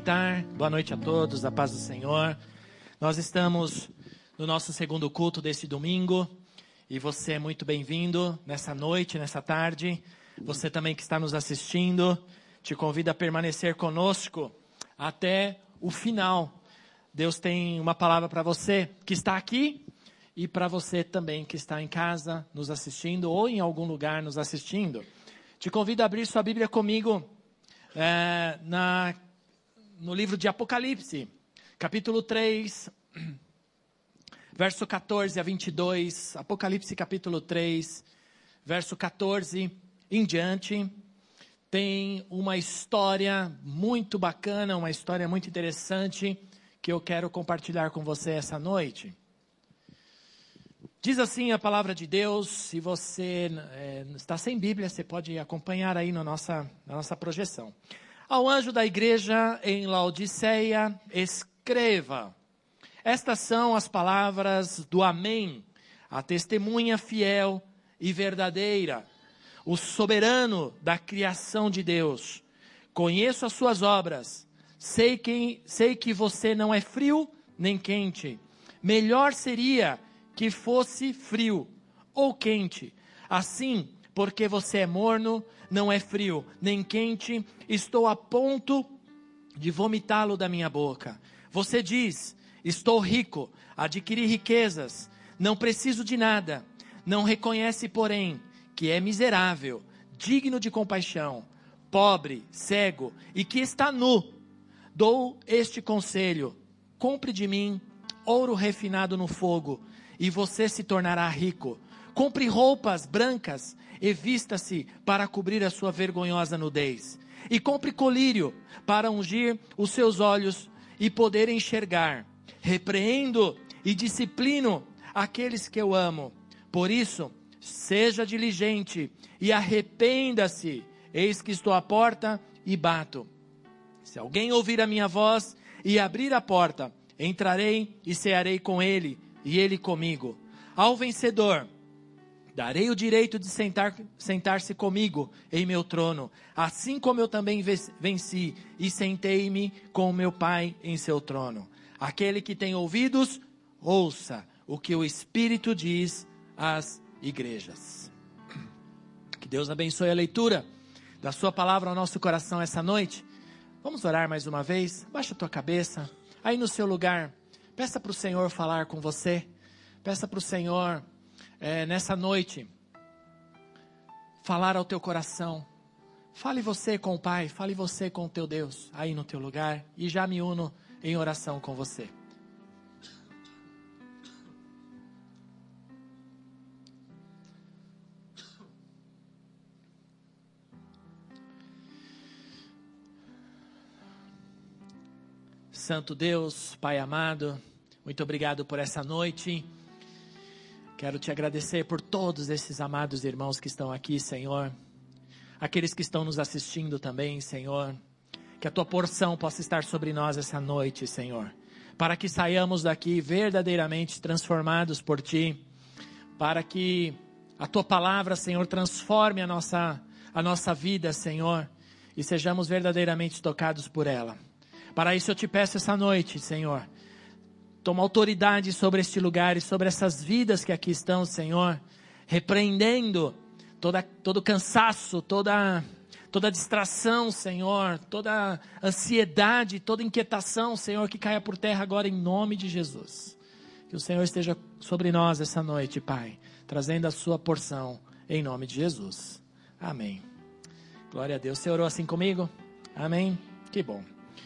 sentar. Boa noite a todos, a paz do Senhor. Nós estamos no nosso segundo culto deste domingo e você é muito bem-vindo nessa noite, nessa tarde. Você também que está nos assistindo, te convido a permanecer conosco até o final. Deus tem uma palavra para você que está aqui e para você também que está em casa nos assistindo ou em algum lugar nos assistindo. Te convido a abrir sua Bíblia comigo no livro de Apocalipse, capítulo 3, verso 14 a 22, Apocalipse capítulo 3, verso 14 em diante, tem uma história muito bacana, uma história muito interessante, que eu quero compartilhar com você essa noite. Diz assim a palavra de Deus. Se você está sem Bíblia, você pode acompanhar aí na nossa projeção. Ao anjo da igreja em Laodiceia, escreva: estas são as palavras do Amém, a testemunha fiel e verdadeira, o soberano da criação de Deus. Conheço as suas obras, sei que você não é frio nem quente. Melhor seria que fosse frio ou quente. Assim, porque você é morno, não é frio nem quente, estou a ponto de vomitá-lo da minha boca. Você diz: estou rico, adquiri riquezas, não preciso de nada. Não reconhece, porém, que é miserável, digno de compaixão, pobre, cego e que está nu. Dou este conselho: compre de mim ouro refinado no fogo, e você se tornará rico. Compre roupas brancas e vista-se para cobrir a sua vergonhosa nudez. E compre colírio para ungir os seus olhos e poder enxergar. Repreendo e disciplino aqueles que eu amo. Por isso, seja diligente e arrependa-se. Eis que estou à porta e bato. Se alguém ouvir a minha voz e abrir a porta, entrarei e cearei com ele e ele comigo. Ao vencedor darei o direito de sentar-se comigo em meu trono, assim como eu também venci e sentei-me com o meu Pai em seu trono. Aquele que tem ouvidos, ouça o que o Espírito diz às igrejas. Que Deus abençoe a leitura da sua palavra ao nosso coração essa noite. Vamos orar mais uma vez. Baixa a tua cabeça, aí no seu lugar. Peça para o Senhor falar com você. Peça para o Senhor, nessa noite, falar ao teu coração. Fale você com o Pai, fale você com o teu Deus, aí no teu lugar. E já me uno em oração com você. Santo Deus, Pai amado, muito obrigado por essa noite. Quero te agradecer por todos esses amados irmãos que estão aqui, Senhor. Aqueles que estão nos assistindo também, Senhor. Que a tua porção possa estar sobre nós essa noite, Senhor. Para que saiamos daqui verdadeiramente transformados por ti. Para que a tua palavra, Senhor, transforme a nossa vida, Senhor. E sejamos verdadeiramente tocados por ela. Para isso eu te peço essa noite, Senhor. Toma autoridade sobre este lugar e sobre essas vidas que aqui estão, Senhor. Repreendendo todo cansaço, toda distração, Senhor. Toda ansiedade, toda inquietação, Senhor, que caia por terra agora em nome de Jesus. Que o Senhor esteja sobre nós essa noite, Pai. Trazendo a sua porção em nome de Jesus. Amém. Glória a Deus. Você orou assim comigo? Amém? Que bom.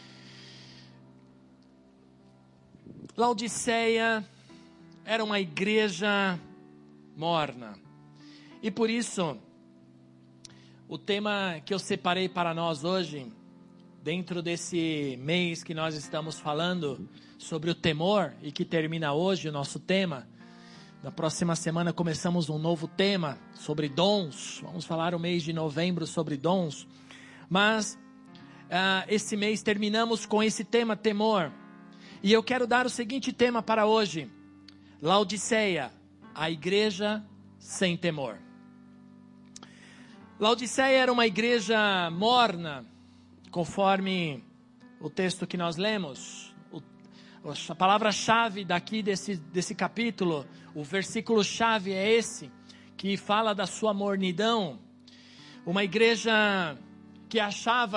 Laodiceia era uma igreja morna. E por isso, o tema que eu separei para nós hoje, dentro desse mês que nós estamos falando sobre o temor, e que termina hoje o nosso tema. Na próxima semana começamos um novo tema sobre dons. Vamos falar o mês de novembro sobre dons. Mas esse mês terminamos com esse tema, temor. E eu quero dar o seguinte tema para hoje: Laodiceia, a igreja sem temor. Laodiceia era uma igreja morna, conforme o texto que nós lemos, a palavra-chave daqui desse capítulo, o versículo-chave é esse, que fala da sua mornidão. Uma igreja que achava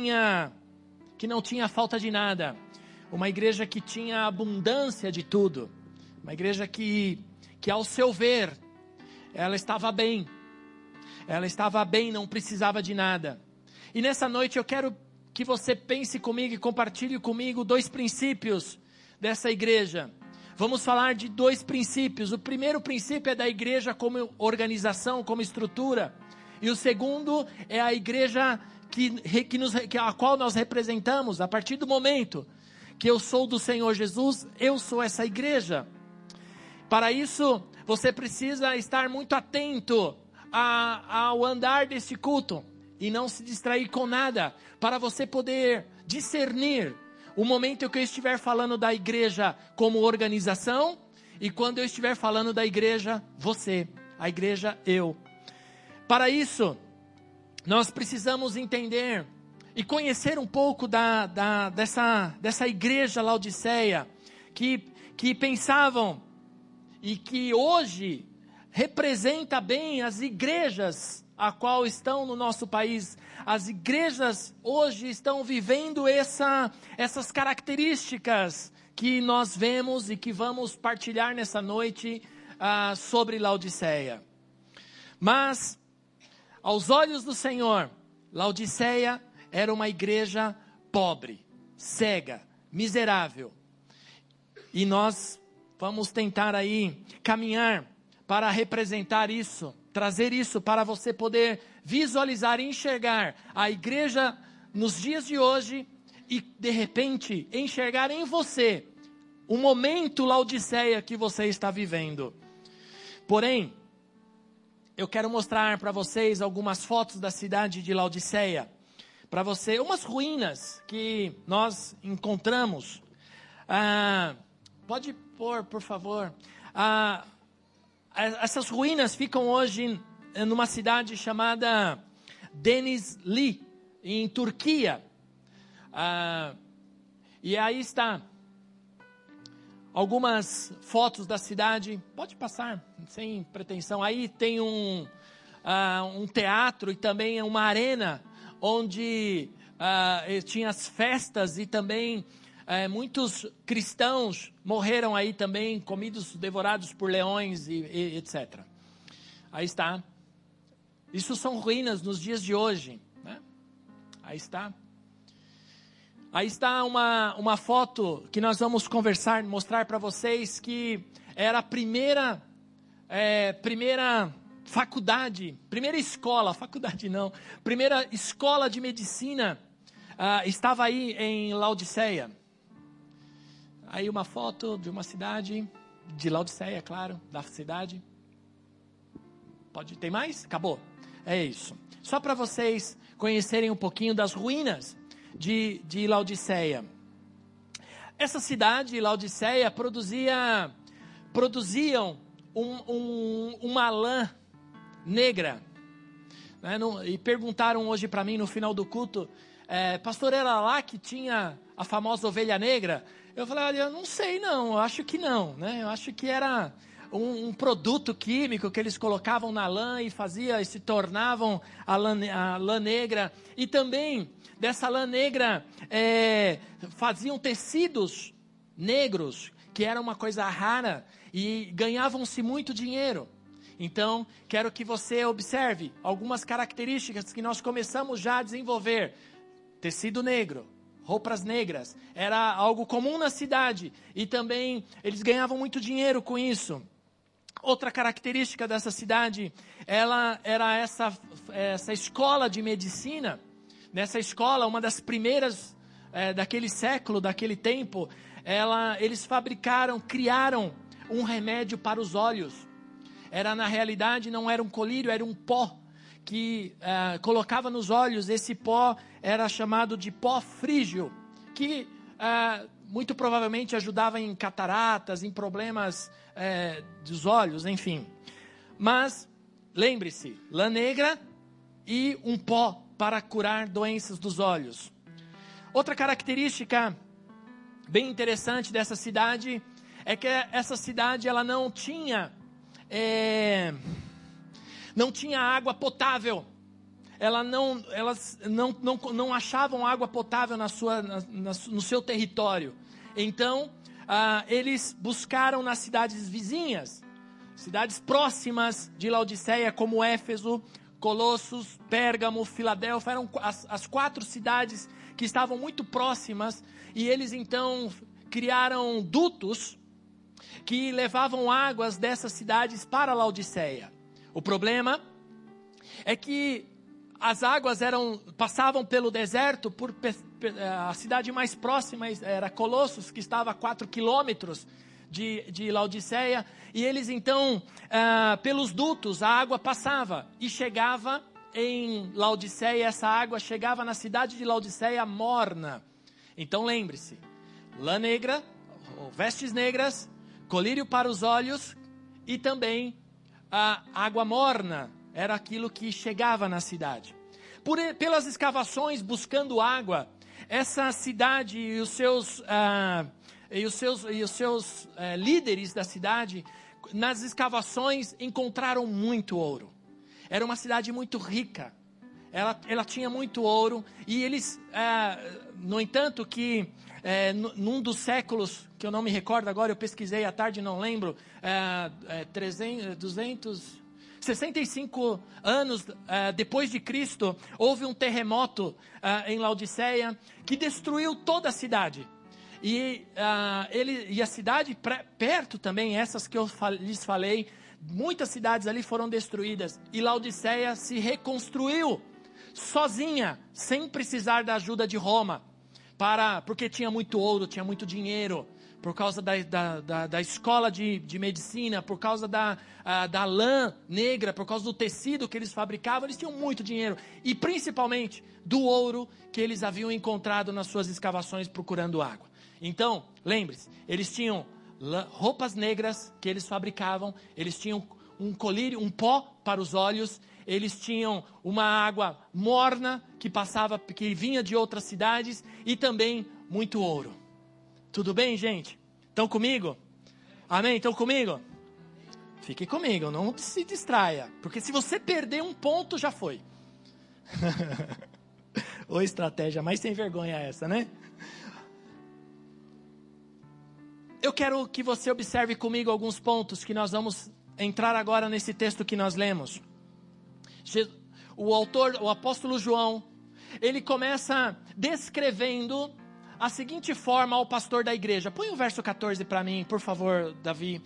que não tinha falta de nada. Uma igreja que tinha abundância de tudo. Uma igreja que ao seu ver, ela estava bem. Ela estava bem, não precisava de nada. E nessa noite eu quero que você pense comigo e compartilhe comigo 2 princípios dessa igreja. Vamos falar de 2 princípios. O primeiro princípio é da igreja como organização, como estrutura. E o segundo é a igreja a qual nós representamos. A partir do momento que eu sou do Senhor Jesus, eu sou essa igreja. Para isso, você precisa estar muito atento ao andar desse culto e não se distrair com nada, para você poder discernir o momento que eu estiver falando da igreja como organização e quando eu estiver falando da igreja, você, a igreja, eu. Para isso, nós precisamos entender e conhecer um pouco dessa igreja Laodiceia, que pensavam e que hoje representa bem as igrejas a qual estão no nosso país. As igrejas hoje estão vivendo essas características que nós vemos e que vamos partilhar nessa noite sobre Laodiceia. Mas, aos olhos do Senhor, Laodiceia era uma igreja pobre, cega, miserável. E nós vamos tentar aí caminhar para representar isso, trazer isso para você poder visualizar e enxergar a igreja nos dias de hoje e de repente enxergar em você o momento Laodiceia que você está vivendo. Porém, eu quero mostrar para vocês algumas fotos da cidade de Laodiceia, para você, umas ruínas que nós encontramos. Pode pôr, por favor. Essas ruínas ficam hoje numa cidade chamada Denizli, em Turquia. E aí está algumas fotos da cidade. Pode passar, sem pretensão. Aí tem um teatro e também uma arena, onde tinha as festas e também muitos cristãos morreram aí também, comidos, devorados por leões e etc. Aí está. Isso são ruínas nos dias de hoje, né? Aí está. Aí está uma foto que nós vamos mostrar para vocês, que era a primeira faculdade, primeira escola de medicina, estava aí em Laodiceia. Aí uma foto de uma cidade, de Laodiceia, claro, da cidade. Tem mais? Acabou. É isso. Só para vocês conhecerem um pouquinho das ruínas de Laodiceia. Essa cidade, Laodiceia, produziam uma lã negra, né? E perguntaram hoje para mim no final do culto, pastor, era lá que tinha a famosa ovelha negra? Eu falei, olha, eu não sei não, eu acho que não, né? Eu acho que era um produto químico que eles colocavam na lã e se tornavam a lã negra. E também dessa lã negra faziam tecidos negros, que era uma coisa rara, e ganhavam-se muito dinheiro. Então, quero que você observe algumas características que nós começamos já a desenvolver. Tecido negro, roupas negras, era algo comum na cidade, e também eles ganhavam muito dinheiro com isso. Outra característica dessa cidade, ela era essa escola de medicina. Nessa escola, uma das primeiras daquele século, daquele tempo, eles criaram um remédio para os olhos. Na realidade, não era um colírio, era um pó que colocava nos olhos. Esse pó era chamado de pó frígio, que muito provavelmente ajudava em cataratas, em problemas dos olhos, enfim. Mas, lembre-se, lã negra e um pó para curar doenças dos olhos. Outra característica bem interessante dessa cidade é que essa cidade ela não tinha água potável. Elas não achavam água potável no seu território. Então, eles buscaram nas cidades vizinhas, cidades próximas de Laodiceia, como Éfeso, Colossos, Pérgamo, Filadélfia. Eram as 4 cidades que estavam muito próximas, e eles então criaram dutos que levavam águas dessas cidades para Laodiceia. O problema é que as águas passavam pelo deserto. A cidade mais próxima era Colossos, que estava a 4 quilômetros de Laodiceia, e eles então, pelos dutos, a água passava e chegava em Laodiceia. Essa água chegava na cidade de Laodiceia morna. Então lembre-se, lã negra, vestes negras, colírio para os olhos e também a água morna era aquilo que chegava na cidade. Pelas escavações buscando água, essa cidade e os seus líderes da cidade, nas escavações, encontraram muito ouro. Era uma cidade muito rica. Ela tinha muito ouro. E eles, no entanto, que num dos séculos, que eu não me recordo agora, eu pesquisei à tarde, não lembro, 65 anos depois de Cristo, houve um terremoto em Laodiceia que destruiu toda a cidade. E a cidade perto também, essas que eu lhes falei, muitas cidades ali foram destruídas. E Laodiceia se reconstruiu sozinha, sem precisar da ajuda de Roma, porque tinha muito ouro, tinha muito dinheiro, por causa da escola de medicina, por causa da lã negra, por causa do tecido que eles fabricavam. Eles tinham muito dinheiro, e principalmente do ouro que eles haviam encontrado nas suas escavações procurando água. Então, lembre-se, eles tinham roupas negras que eles fabricavam, eles tinham um colírio, um pó para os olhos, eles tinham uma água morna que vinha de outras cidades, e também muito ouro. Tudo bem, gente? Estão comigo? Amém? Estão comigo? Fique comigo, não se distraia, porque se você perder um ponto, já foi. Ô estratégia mais sem vergonha essa, né? Eu quero que você observe comigo alguns pontos que nós vamos entrar agora nesse texto que nós lemos. O apóstolo João, ele começa descrevendo a seguinte forma ao pastor da igreja. Põe o verso 14 para mim, por favor, Davi.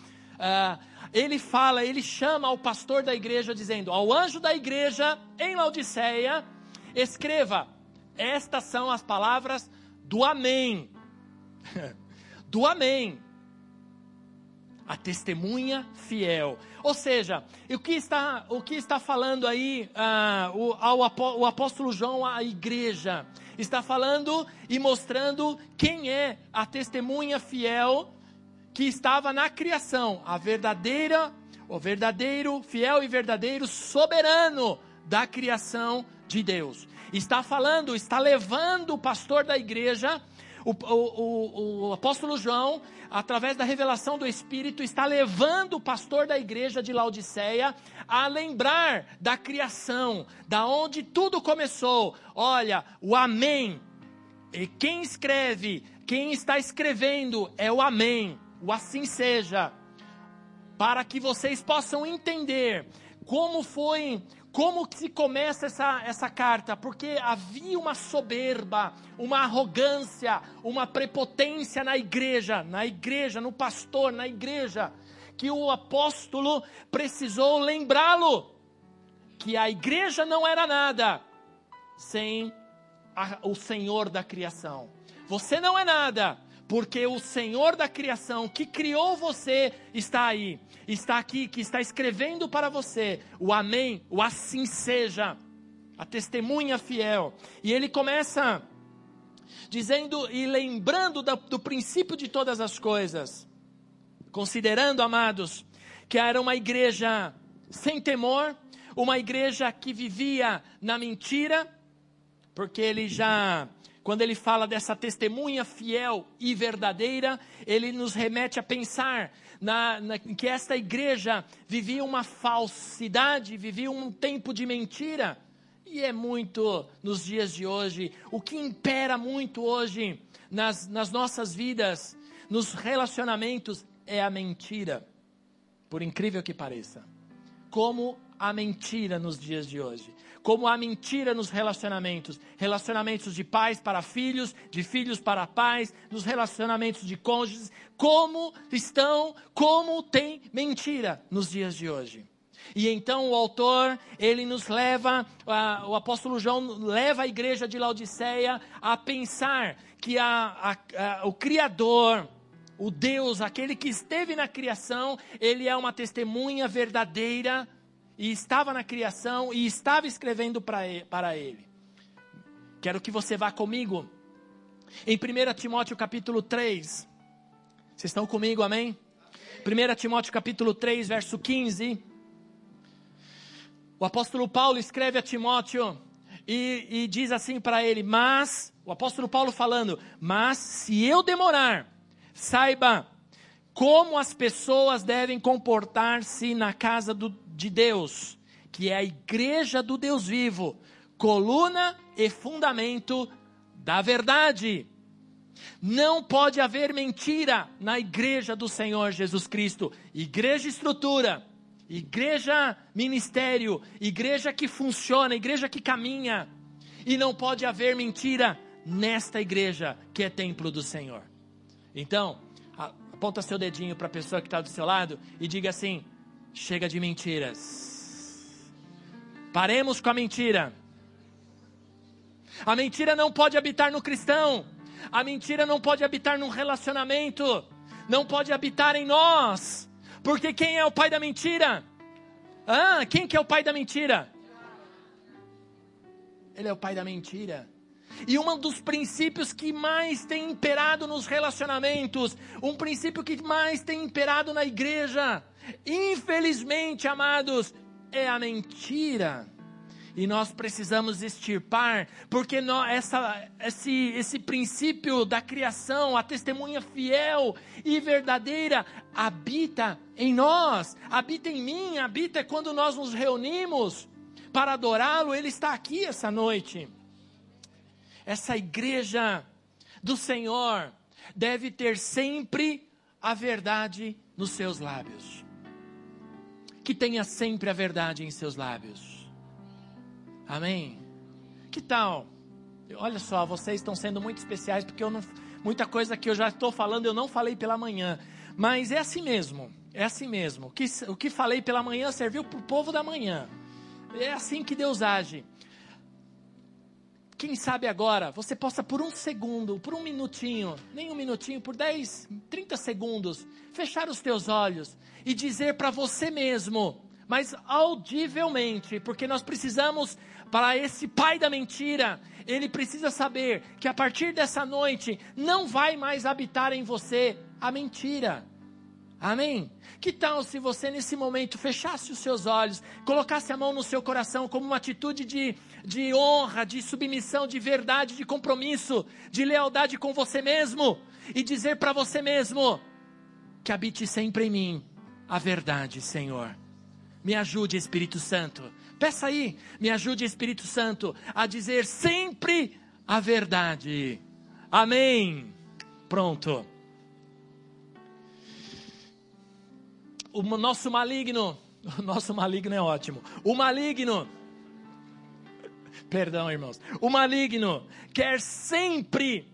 Ele chama ao pastor da igreja dizendo: ao anjo da igreja em Laodiceia, escreva, estas são as palavras do Amém. Do Amém, a testemunha fiel. Ou seja, o que está falando aí o apóstolo João à igreja? Está falando e mostrando quem é a testemunha fiel que estava na criação, o verdadeiro, fiel e verdadeiro soberano da criação de Deus. Está levando o pastor da igreja, o apóstolo João, através da revelação do Espírito, está levando o pastor da igreja de Laodiceia a lembrar da criação, da onde tudo começou. Olha, o Amém. E quem está escrevendo é o Amém, o assim seja, para que vocês possam entender como se começa essa carta, porque havia uma soberba, uma arrogância, uma prepotência na igreja, no pastor, na igreja, que o apóstolo precisou lembrá-lo, que a igreja não era nada sem o Senhor da criação. Você não é nada, porque o Senhor da criação, que criou você, está aí, está aqui, que está escrevendo para você o Amém, o assim seja, a testemunha fiel. E ele começa dizendo e lembrando do princípio de todas as coisas, considerando, amados, que era uma igreja sem temor, uma igreja que vivia na mentira, porque ele já quando ele fala dessa testemunha fiel e verdadeira, ele nos remete a pensar que esta igreja vivia uma falsidade, vivia um tempo de mentira. E é muito nos dias de hoje, o que impera muito hoje nas nossas vidas, nos relacionamentos, é a mentira. Por incrível que pareça. Como a mentira nos dias de hoje. Como a mentira nos relacionamentos. Relacionamentos de pais para filhos, de filhos para pais, nos relacionamentos de cônjuges. Como tem mentira nos dias de hoje. E então o autor, ele nos leva, o apóstolo João leva a igreja de Laodiceia a pensar que o Criador, o Deus, aquele que esteve na criação, ele é uma testemunha verdadeira e estava na criação e estava escrevendo para ele. Quero que você vá comigo em 1 Timóteo capítulo 3. Vocês estão comigo, amém? 1 Timóteo capítulo 3, verso 15. O apóstolo Paulo escreve a Timóteo e diz assim para ele, o apóstolo Paulo falando, mas se eu demorar, saiba como as pessoas devem comportar-se na casa de Deus, que é a igreja do Deus vivo, coluna e fundamento da verdade. Não pode haver mentira na igreja do Senhor Jesus Cristo, igreja estrutura, igreja ministério, igreja que funciona, igreja que caminha. E não pode haver mentira nesta igreja que é templo do Senhor. Então, aponta seu dedinho para a pessoa que está do seu lado e diga assim, chega de mentiras. Paremos com a mentira. A mentira não pode habitar no cristão. A mentira não pode habitar num relacionamento. Não pode habitar em nós. Porque quem é o pai da mentira? Quem que é o pai da mentira? Ele é o pai da mentira. E um dos princípios que mais tem imperado nos relacionamentos, um princípio que mais tem imperado na igreja, infelizmente, amados, é a mentira. E nós precisamos extirpar, porque esse princípio da criação, a testemunha fiel e verdadeira, habita em nós, habita em mim, habita quando nós nos reunimos para adorá-lo. Ele está aqui essa noite. Essa igreja do Senhor deve ter sempre a verdade nos seus lábios. Que tenha sempre a verdade em seus lábios. Amém? Que tal? Olha só, vocês estão sendo muito especiais, porque muita coisa que eu já estou falando, eu não falei pela manhã. Mas é assim mesmo, é assim mesmo. O que falei pela manhã serviu para o povo da manhã. É assim que Deus age. Quem sabe agora, você possa por um segundo, por um minutinho, nem um minutinho, por 10, 30 segundos, fechar os teus olhos e dizer para você mesmo, mas audivelmente, porque nós precisamos, para esse pai da mentira, ele precisa saber que a partir dessa noite, não vai mais habitar em você a mentira. Amém? Que tal se você nesse momento fechasse os seus olhos, colocasse a mão no seu coração como uma atitude de honra, de submissão, de verdade, de compromisso, de lealdade com você mesmo, e dizer para você mesmo, que habite sempre em mim a verdade, Senhor. Me ajude, Espírito Santo. Peça aí, me ajude, Espírito Santo, a dizer sempre a verdade. Amém. Pronto. O nosso maligno é ótimo. O maligno, perdão, irmãos. O maligno quer sempre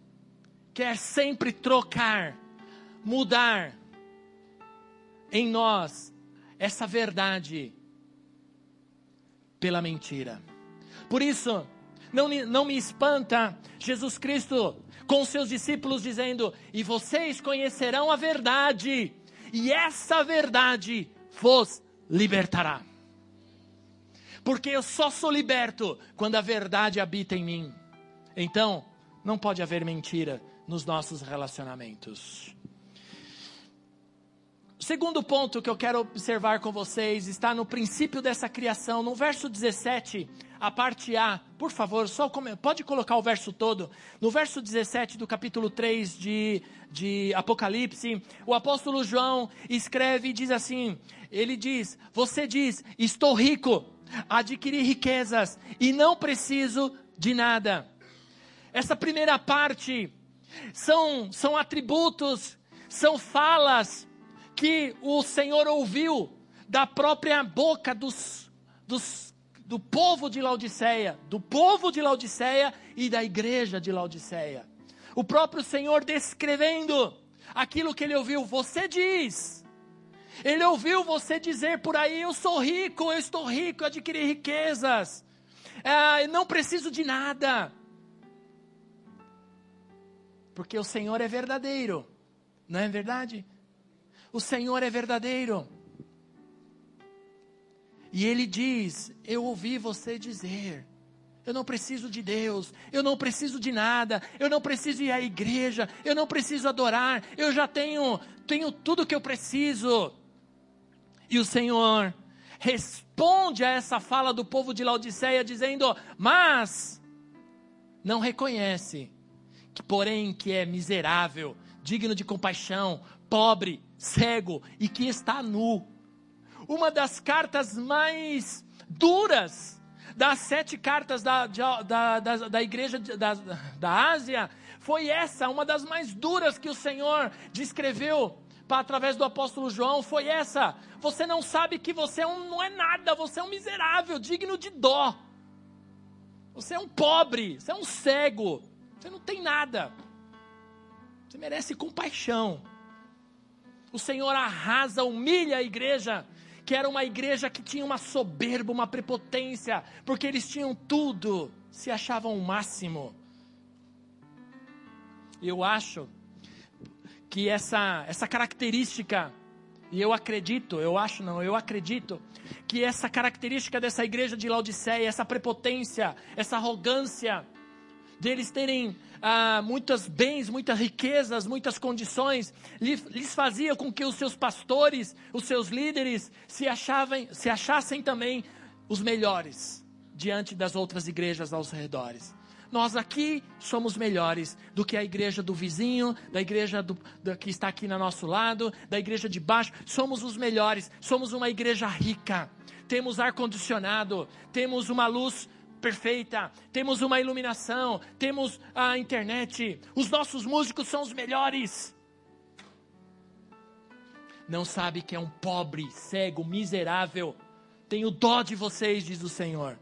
trocar, mudar em nós essa verdade pela mentira. Por isso, não me espanta Jesus Cristo com seus discípulos dizendo, e vocês conhecerão a verdade, e essa verdade vos libertará. Porque eu só sou liberto quando a verdade habita em mim. Então, não pode haver mentira nos nossos relacionamentos. O segundo ponto que eu quero observar com vocês está no princípio dessa criação, no verso 17, a parte A. Por favor, pode colocar o verso todo. No verso 17 do capítulo 3 de Apocalipse, o apóstolo João escreve e diz assim, ele diz, você diz, estou rico, adquiri riquezas e não preciso de nada. Essa primeira parte são atributos, são falas que o Senhor ouviu da própria boca do povo de Laodiceia, e da igreja de Laodiceia. O próprio Senhor descrevendo aquilo que ele ouviu. Você diz, ele ouviu você dizer por aí, eu sou rico, eu estou rico, eu adquiri riquezas, eu não preciso de nada. Porque o Senhor é verdadeiro, não é verdade? O Senhor é verdadeiro. E Ele diz, eu ouvi você dizer, eu não preciso de Deus, eu não preciso de nada, eu não preciso ir à igreja, eu não preciso adorar, eu já tenho tudo que eu preciso. E o Senhor responde a essa fala do povo de Laodiceia dizendo, mas não reconhece que é miserável, digno de compaixão, pobre, cego e que está nu. Uma das cartas mais duras das 7 cartas da igreja da Ásia, foi essa, uma das mais duras que o Senhor descreveu através do apóstolo João, foi essa. Você não sabe que você não é nada, você é um miserável, digno de dó. Você é um pobre, você é um cego, você não tem nada. Você merece compaixão. O Senhor arrasa, humilha a igreja, que era uma igreja que tinha uma soberba, uma prepotência, porque eles tinham tudo, se achavam o máximo. Eu acho que essa característica, e eu acredito que essa característica dessa igreja de Laodiceia, essa prepotência, essa arrogância, deles terem muitos bens, muitas riquezas, muitas condições, lhes fazia com que os seus pastores, os seus líderes, se achassem também os melhores, diante das outras igrejas aos redores. Nós aqui somos melhores do que a igreja do vizinho, da igreja que está aqui no nosso lado, da igreja de baixo. Somos os melhores, somos uma igreja rica. Temos ar-condicionado, temos uma luz perfeita, temos uma iluminação, temos a internet. Os nossos músicos são os melhores. Não sabe que é um pobre, cego, miserável. Tenho dó de vocês, diz o Senhor.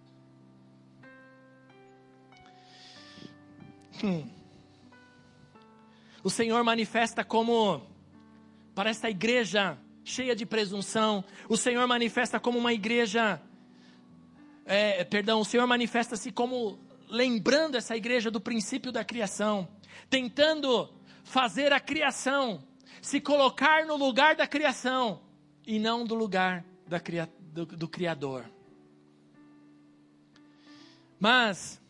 O Senhor manifesta como, para esta igreja cheia de presunção, o Senhor manifesta como uma igreja, o Senhor manifesta-se como lembrando essa igreja do princípio da criação, tentando fazer a criação, se colocar no lugar da criação, e não do lugar do Criador. Mas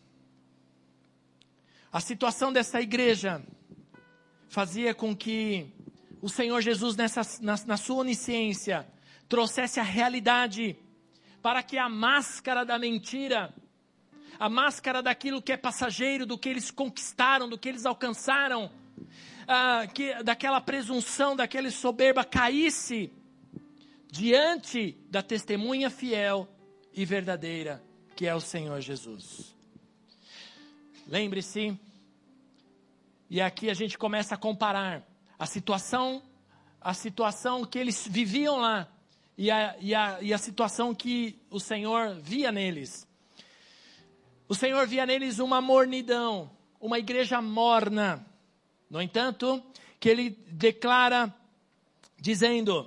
a situação dessa igreja fazia com que o Senhor Jesus, na sua onisciência, trouxesse a realidade para que a máscara da mentira, a máscara daquilo que é passageiro, do que eles conquistaram, do que eles alcançaram, daquela presunção, daquela soberba, caísse diante da testemunha fiel e verdadeira, que é o Senhor Jesus. Lembre-se, e aqui a gente começa a comparar a situação que eles viviam lá e a situação que o Senhor via neles. O Senhor via neles uma mornidão, uma igreja morna. No entanto, que ele declara dizendo,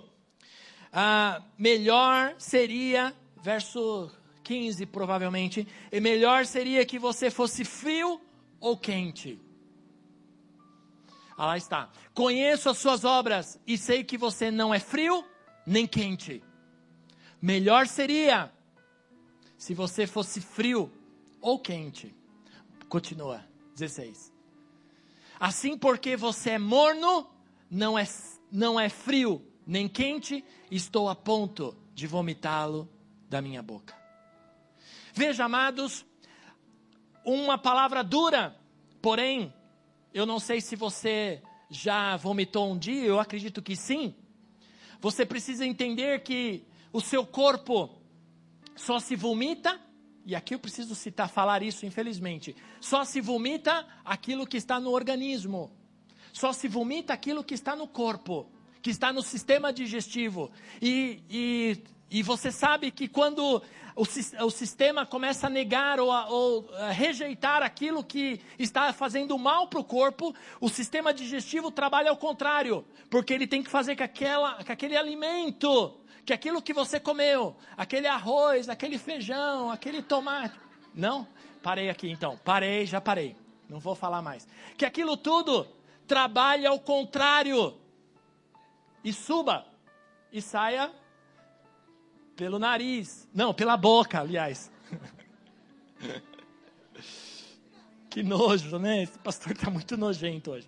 melhor seria, verso 15 provavelmente, e melhor seria que você fosse frio ou quente. Lá está. Conheço as suas obras e sei que você não é frio nem quente. Melhor seria se você fosse frio ou quente. Continua, 16. Assim, porque você é morno, não é frio, nem quente, estou a ponto de vomitá-lo da minha boca. Veja, amados, uma palavra dura, porém, eu não sei se você já vomitou um dia, eu acredito que sim. Você precisa entender que o seu corpo só se vomita, e aqui eu preciso falar isso infelizmente, só se vomita aquilo que está no organismo, só se vomita aquilo que está no corpo, que está no sistema digestivo, e você sabe que quando o sistema começa a negar ou a rejeitar aquilo que está fazendo mal para o corpo, o sistema digestivo trabalha ao contrário, porque ele tem que fazer que aquele alimento, que aquilo que você comeu, aquele arroz, aquele feijão, aquele tomate, não? Parei aqui então, já parei, não vou falar mais, que aquilo tudo trabalha ao contrário, e suba, e saia pelo nariz. Não, pela boca, aliás. Que nojo, né? Esse pastor está muito nojento hoje.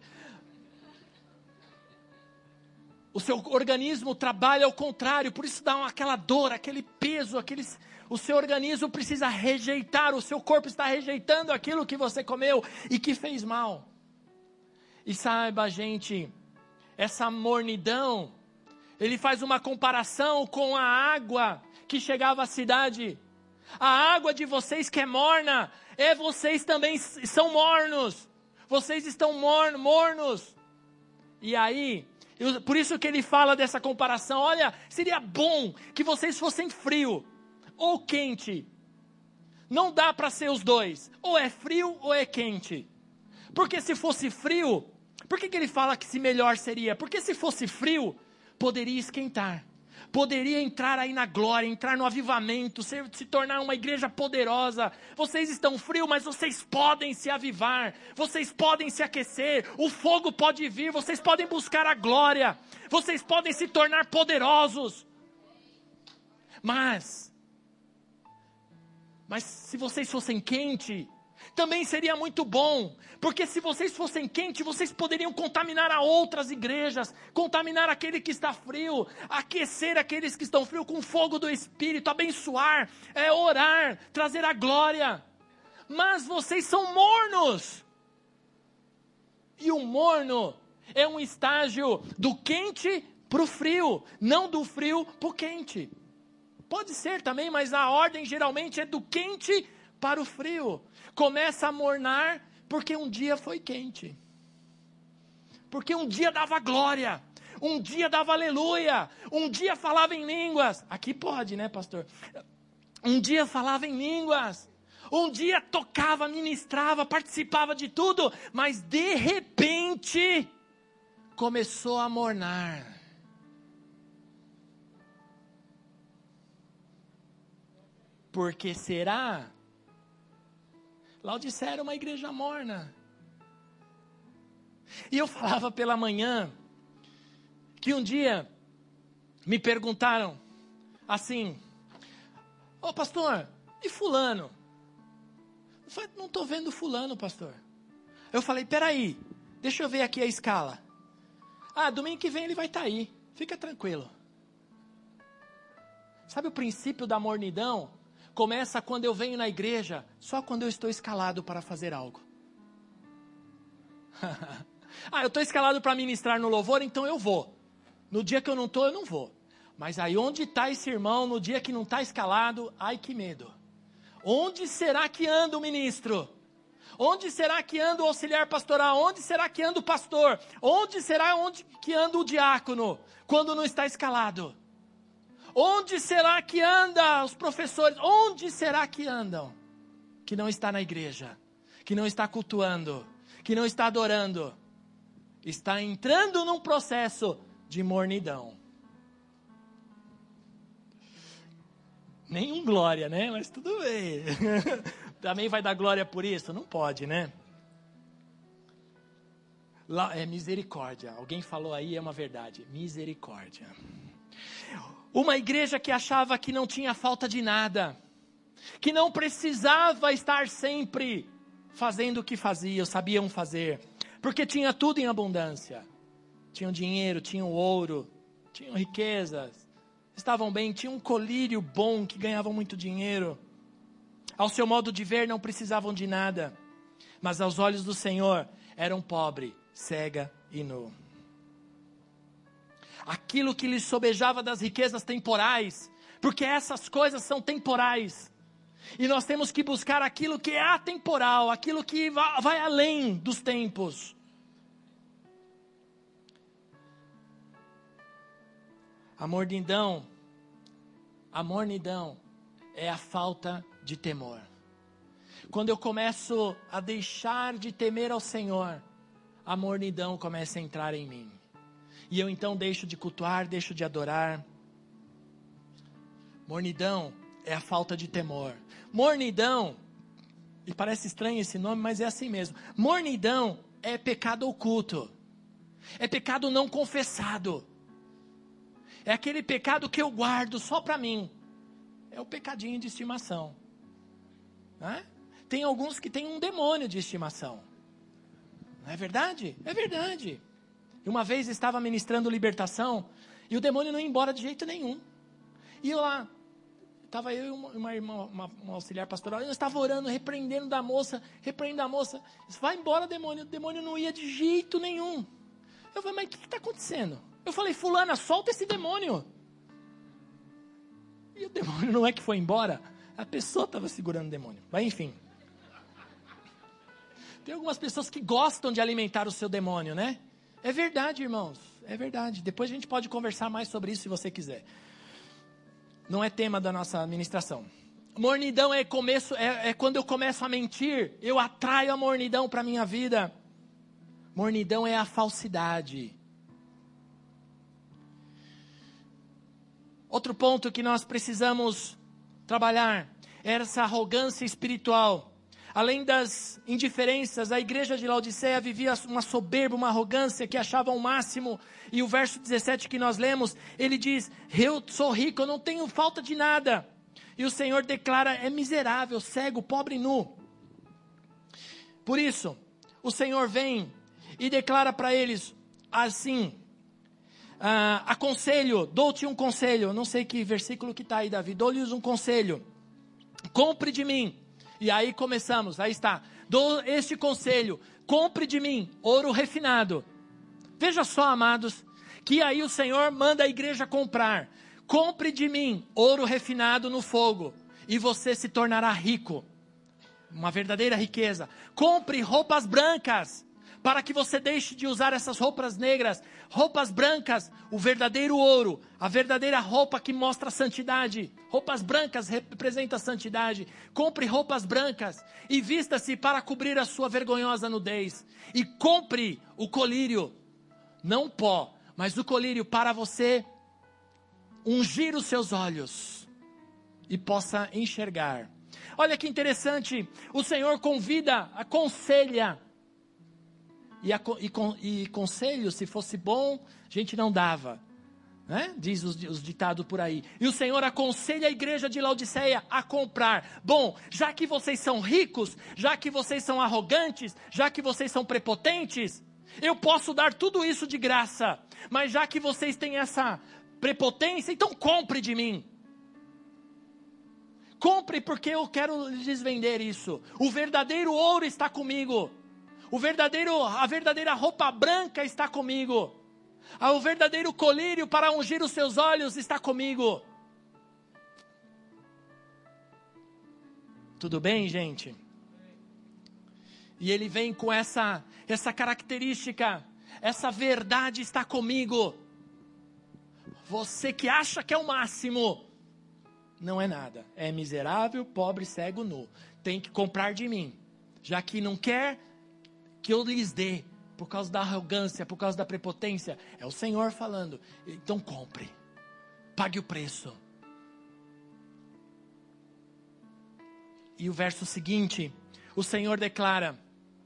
O seu organismo trabalha ao contrário, por isso dá aquela dor, aquele peso, o seu organismo precisa rejeitar, o seu corpo está rejeitando aquilo que você comeu e que fez mal. E saiba, gente, essa mornidão, ele faz uma comparação com a água que chegava à cidade. A água de vocês que é morna, vocês também são mornos. Vocês estão mornos. E aí, por isso que ele fala dessa comparação. Olha, seria bom que vocês fossem frio ou quente. Não dá para ser os dois. Ou é frio ou é quente. Porque se fosse frio, por que ele fala que se melhor seria? Porque se fosse frio, poderia esquentar, poderia entrar aí na glória, entrar no avivamento, se tornar uma igreja poderosa. Vocês estão frios, mas vocês podem se avivar, vocês podem se aquecer, o fogo pode vir, vocês podem buscar a glória, vocês podem se tornar poderosos. Mas se vocês fossem quentes, também seria muito bom, porque se vocês fossem quentes, vocês poderiam contaminar a outras igrejas, contaminar aquele que está frio, aquecer aqueles que estão frios com o fogo do Espírito, abençoar, orar, trazer a glória. Mas vocês são mornos, e o morno é um estágio do quente para o frio, não do frio para o quente. Pode ser também, mas a ordem geralmente é do quente para o frio. Começa a mornar porque um dia foi quente. Porque um dia dava glória. Um dia dava aleluia. Um dia falava em línguas. Aqui pode, né, pastor? Um dia falava em línguas. Um dia tocava, ministrava, participava de tudo. Mas de repente começou a mornar. Porque será? Laodiceia era uma igreja morna. E eu falava pela manhã, que um dia me perguntaram assim, ô pastor, e fulano? Eu falei, não estou vendo fulano, pastor. Eu falei, peraí, deixa eu ver aqui a escala. Domingo que vem ele vai estar aí, fica tranquilo. Sabe o princípio da mornidão? Começa quando eu venho na igreja, só quando eu estou escalado para fazer algo. Eu estou escalado para ministrar no louvor, então eu vou. No dia que eu não estou, eu não vou. Mas aí onde está esse irmão, no dia que não está escalado, ai que medo. Onde será que anda o ministro? Onde será que anda o auxiliar pastoral? Onde será que anda o pastor? Onde que anda o diácono, quando não está escalado? Onde será que anda os professores? Onde será que andam? Que não está na igreja, que não está cultuando, que não está adorando. Está entrando num processo de mornidão. Nenhum glória, né? Mas tudo bem. Também vai dar glória por isso? Não pode, né? É misericórdia. Alguém falou aí, é uma verdade. Misericórdia. Uma igreja que achava que não tinha falta de nada, que não precisava estar sempre fazendo o que faziam, sabiam fazer, porque tinha tudo em abundância. Tinham dinheiro, tinham ouro, tinham riquezas, estavam bem, tinham um colírio bom, que ganhavam muito dinheiro. Ao seu modo de ver, não precisavam de nada, mas aos olhos do Senhor, eram pobre, cega e nu. Aquilo que lhes sobejava das riquezas temporais, porque essas coisas são temporais, e nós temos que buscar aquilo que é atemporal, aquilo que vai além dos tempos. A mornidão é a falta de temor. Quando eu começo a deixar de temer ao Senhor, a mornidão começa a entrar em mim. E eu então deixo de cultuar, deixo de adorar. Mornidão é a falta de temor. Mornidão, e parece estranho esse nome, mas é assim mesmo. Mornidão é pecado oculto. É pecado não confessado. É aquele pecado que eu guardo só para mim. É o pecadinho de estimação. Né? Tem alguns que têm um demônio de estimação. Não é verdade? É verdade. Uma vez estava ministrando libertação e o demônio não ia embora de jeito nenhum. E eu lá, estava eu e uma irmã, uma auxiliar pastoral, eu estava orando, repreendendo a moça. Vai embora, demônio. O demônio não ia de jeito nenhum. Eu falei, mas o que está acontecendo? Eu falei, fulana, solta esse demônio. E o demônio não é que foi embora, a pessoa estava segurando o demônio. Mas enfim. Tem algumas pessoas que gostam de alimentar o seu demônio, né? É verdade, irmãos, é verdade. Depois a gente pode conversar mais sobre isso se você quiser. Não é tema da nossa ministração. Mornidão é quando eu começo a mentir, eu atraio a mornidão para a minha vida. Mornidão é a falsidade. Outro ponto que nós precisamos trabalhar é essa arrogância espiritual. Além das indiferenças, a igreja de Laodiceia vivia uma soberba, uma arrogância que achava o máximo. E o verso 17 que nós lemos, ele diz, eu sou rico, eu não tenho falta de nada. E o Senhor declara, é miserável, cego, pobre e nu. Por isso, o Senhor vem e declara para eles assim, aconselho, dou-te um conselho, não sei que versículo que está aí, Davi, dou-lhes um conselho, compre de mim. E aí começamos, aí está, dou este conselho, compre de mim ouro refinado. Veja só, amados, que aí o Senhor manda a igreja comprar. Compre de mim ouro refinado no fogo, e você se tornará rico. Uma verdadeira riqueza. Compre roupas brancas, para que você deixe de usar essas roupas negras. Roupas brancas, o verdadeiro ouro, a verdadeira roupa que mostra a santidade. Roupas brancas representam a santidade. Compre roupas brancas e vista-se para cobrir a sua vergonhosa nudez. E compre o colírio, não o pó, mas o colírio para você ungir os seus olhos e possa enxergar. Olha que interessante, o Senhor convida, aconselha. E conselho, se fosse bom, a gente não dava, né? Diz os ditados por aí. E o Senhor aconselha a igreja de Laodiceia a comprar. Bom, já que vocês são ricos, já que vocês são arrogantes, já que vocês são prepotentes, eu posso dar tudo isso de graça. Mas já que vocês têm essa prepotência, então compre de mim. Compre porque eu quero lhes vender isso. O verdadeiro ouro está comigo. A verdadeira roupa branca está comigo. O verdadeiro colírio para ungir os seus olhos está comigo. Tudo bem, gente? E ele vem com essa característica. Essa verdade está comigo. Você que acha que é o máximo, não é nada. É miserável, pobre, cego, nu. Tem que comprar de mim. Já que não quer que eu lhes dê, por causa da arrogância, por causa da prepotência, é o Senhor falando, então compre, pague o preço. E o verso seguinte, o Senhor declara,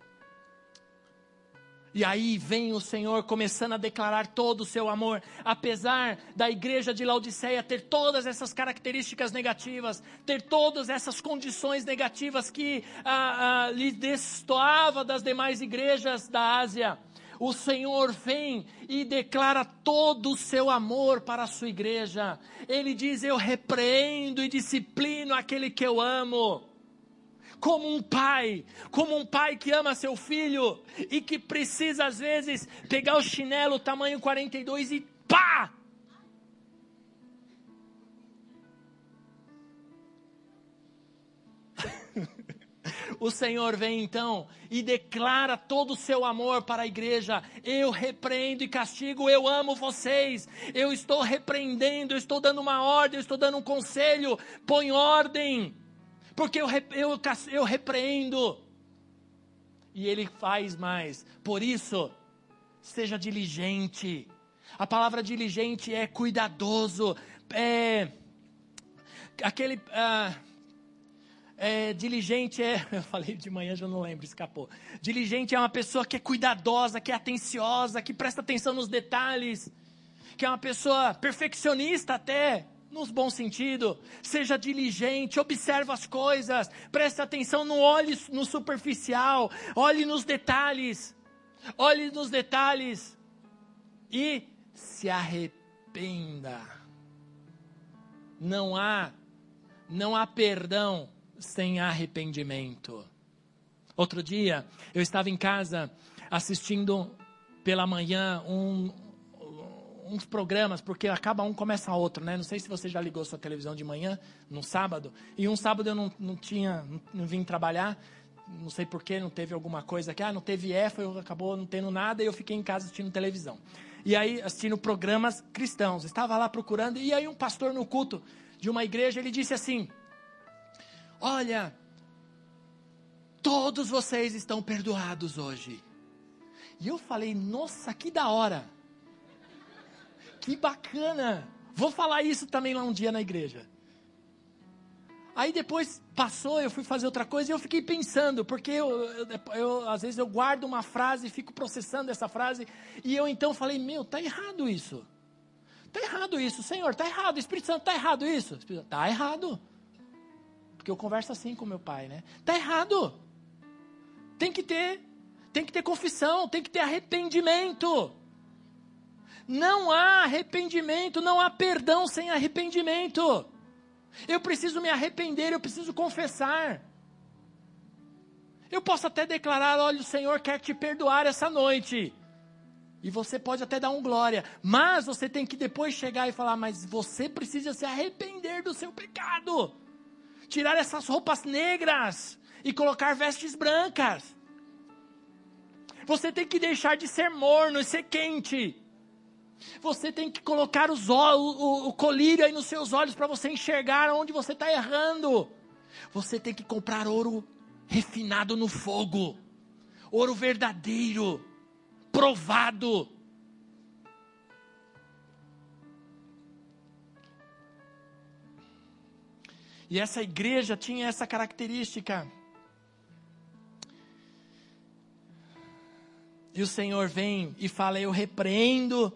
e aí vem o Senhor começando a declarar todo o seu amor, apesar da igreja de Laodiceia ter todas essas características negativas, ter todas essas condições negativas que lhe destoava das demais igrejas da Ásia. O Senhor vem e declara todo o seu amor para a sua igreja. Ele diz: eu repreendo e disciplino aquele que eu amo. Como um pai que ama seu filho e que precisa às vezes pegar o chinelo tamanho 42 e pá! O Senhor vem então e declara todo o seu amor para a igreja. Eu repreendo e castigo, eu amo vocês. Eu estou repreendendo, eu estou dando uma ordem, eu estou dando um conselho. Põe ordem, porque eu repreendo. E Ele faz mais. Por isso, seja diligente. A palavra diligente é cuidadoso. Diligente eu falei de manhã, já não lembro, escapou. Diligente é uma pessoa que é cuidadosa, que é atenciosa, que presta atenção nos detalhes, que é uma pessoa perfeccionista até, nos bom sentido. Seja diligente, observa as coisas, preste atenção, não olhe no superficial, olhe nos detalhes, e se arrependa. Não há perdão sem arrependimento. Outro dia, eu estava em casa assistindo pela manhã uns programas, porque acaba um, começa outro, né? Não sei se você já ligou sua televisão de manhã, no sábado, e um sábado eu não vim trabalhar, não sei porquê, não teve alguma coisa que, não teve acabou não tendo nada, e eu fiquei em casa assistindo televisão. E aí, assistindo programas cristãos, estava lá procurando, e aí um pastor no culto de uma igreja, ele disse assim: olha, todos vocês estão perdoados hoje. E eu falei: nossa, que da hora, que bacana, vou falar isso também lá um dia na igreja. Aí depois passou, eu fui fazer outra coisa e eu fiquei pensando, porque eu às vezes eu guardo uma frase e fico processando essa frase, e eu então falei: tá errado isso, Senhor, tá errado, Espírito Santo, tá errado isso, tá errado. Porque eu converso assim com meu pai, né? Tá errado. Tem que ter confissão, tem que ter arrependimento. Não há arrependimento, não há perdão sem arrependimento. Eu preciso me arrepender, eu preciso confessar. Eu posso até declarar: olha, o Senhor quer te perdoar essa noite. E você pode até dar um glória. Mas você tem que depois chegar e falar: mas você precisa se arrepender do seu pecado. Tirar essas roupas negras e colocar vestes brancas. Você tem que deixar de ser morno e ser quente. Você tem que colocar o colírio aí nos seus olhos para você enxergar onde você está errando. Você tem que comprar ouro refinado no fogo. Ouro verdadeiro, provado. E essa igreja tinha essa característica. E o Senhor vem e fala: eu repreendo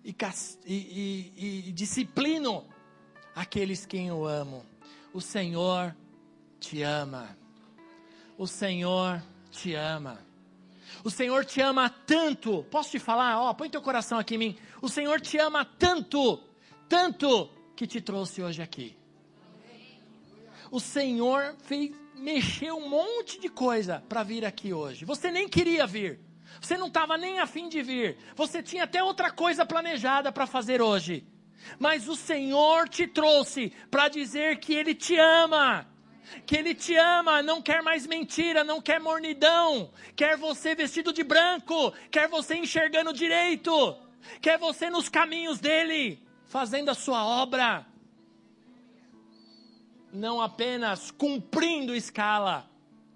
e disciplino aqueles quem eu amo. O Senhor te ama. O Senhor te ama. O Senhor te ama tanto. Posso te falar? Põe teu coração aqui em mim. O Senhor te ama tanto, tanto que te trouxe hoje aqui. O Senhor mexeu um monte de coisa para vir aqui hoje. Você nem queria vir. Você não estava nem a fim de vir. Você tinha até outra coisa planejada para fazer hoje. Mas o Senhor te trouxe para dizer que Ele te ama. Que Ele te ama, não quer mais mentira, não quer mornidão. Quer você vestido de branco. Quer você enxergando direito. Quer você nos caminhos dEle, fazendo a sua obra. Não apenas cumprindo escala.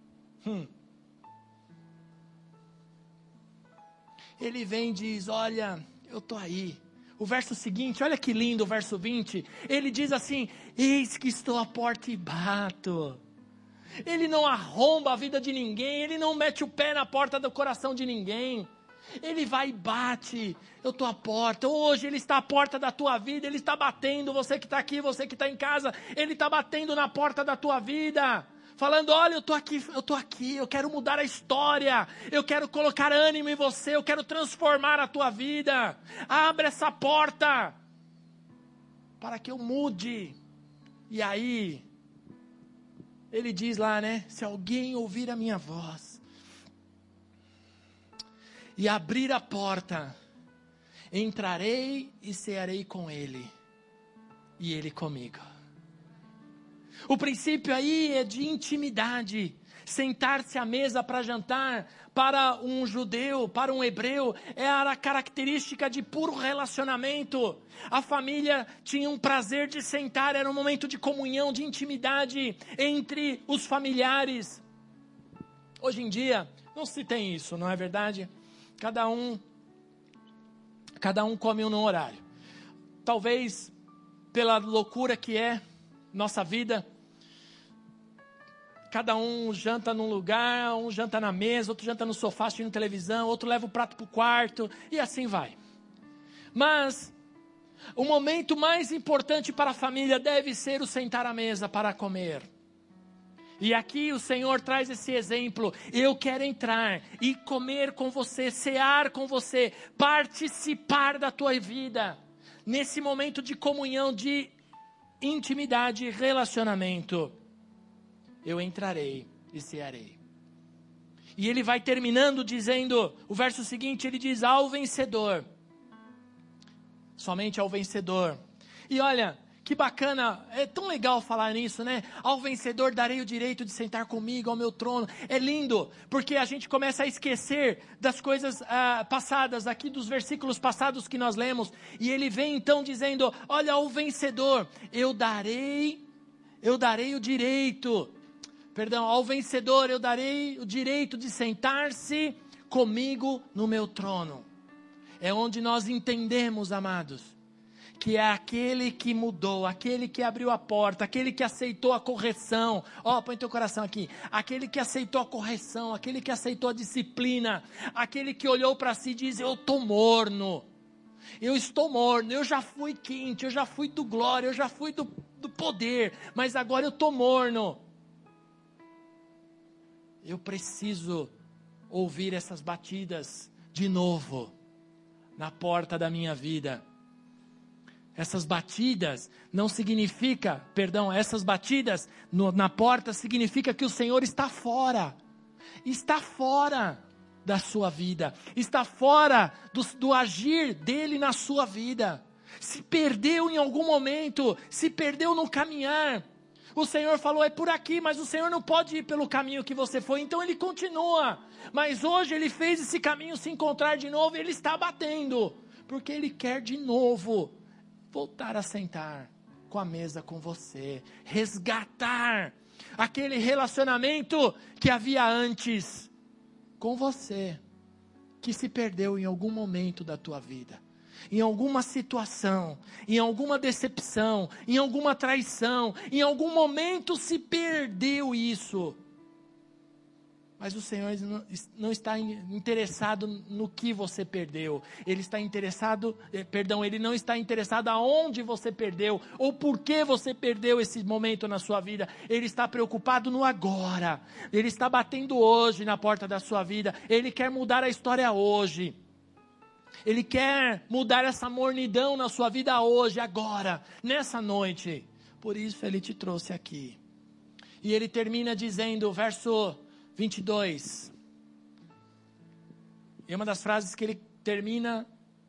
Ele vem e diz: olha, eu estou aí. O verso seguinte, olha que lindo o verso 20. Ele diz assim: eis que estou à porta e bato. Ele não arromba a vida de ninguém. Ele não mete o pé na porta do coração de ninguém. Ele vai e bate. Eu estou à porta. Hoje Ele está à porta da tua vida. Ele está batendo. Você que está aqui, você que está em casa, Ele está batendo na porta da tua vida, falando, olha, eu tô aqui, eu quero mudar a história, eu quero colocar ânimo em você, eu quero transformar a tua vida. Abre essa porta para que eu mude. E aí, ele diz lá, né? Se alguém ouvir a minha voz e abrir a porta, entrarei e cearei com ele, e ele comigo. O princípio aí é de intimidade. Sentar-se à mesa para jantar, para um judeu, para um hebreu, era a característica de puro relacionamento. A família tinha um prazer de sentar, era um momento de comunhão, de intimidade entre os familiares. Hoje em dia, não se tem isso, não é verdade? Cada um come num horário. Talvez pela loucura que é nossa vida, cada um janta num lugar, um janta na mesa, outro janta no sofá assistindo televisão, outro leva o prato para o quarto, e assim vai. Mas o momento mais importante para a família deve ser o sentar à mesa para comer. E aqui o Senhor traz esse exemplo. Eu quero entrar e comer com você, cear com você, participar da tua vida, nesse momento de comunhão, de intimidade e relacionamento. Eu entrarei e cearei. E ele vai terminando dizendo, o verso seguinte, ele diz, ao vencedor. Somente ao vencedor. E olha, que bacana, é tão legal falar nisso, né? Ao vencedor darei o direito de sentar comigo ao meu trono. É lindo, porque a gente começa a esquecer das coisas passadas, aqui dos versículos passados que nós lemos. E ele vem então dizendo, olha, ao vencedor, eu darei o direito. Ao vencedor eu darei o direito de sentar-se comigo no meu trono. É onde nós entendemos, amados, que é aquele que mudou, aquele que abriu a porta, aquele que aceitou a correção. Põe teu coração aqui. Aquele que aceitou a correção, aquele que aceitou a disciplina, aquele que olhou para si e diz, eu estou morno, eu estou morno, eu já fui quente, eu já fui do glória, eu já fui do poder, mas agora eu estou morno. Eu preciso ouvir essas batidas de novo na porta da minha vida. Essas batidas não significa, essas batidas na porta significa que o Senhor está fora da sua vida, está fora do agir dele na sua vida. Se perdeu em algum momento, se perdeu no caminhar. O Senhor falou, é por aqui, mas o Senhor não pode ir pelo caminho que você foi, então Ele continua. Mas hoje Ele fez esse caminho se encontrar de novo, e Ele está batendo, porque Ele quer de novo voltar a sentar com a mesa com você, resgatar aquele relacionamento que havia antes com você, que se perdeu em algum momento da tua vida. Em alguma situação, em alguma decepção, em alguma traição, em algum momento se perdeu isso. Mas o Senhor não está interessado no que você perdeu. Ele está interessado, Ele não está interessado aonde você perdeu, ou por que você perdeu esse momento na sua vida. Ele está preocupado no agora. Ele está batendo hoje na porta da sua vida. Ele quer mudar a história hoje. Ele quer mudar essa mornidão na sua vida hoje, agora, nessa noite. Por isso Ele te trouxe aqui. E Ele termina dizendo, verso 22. É uma das frases que Ele termina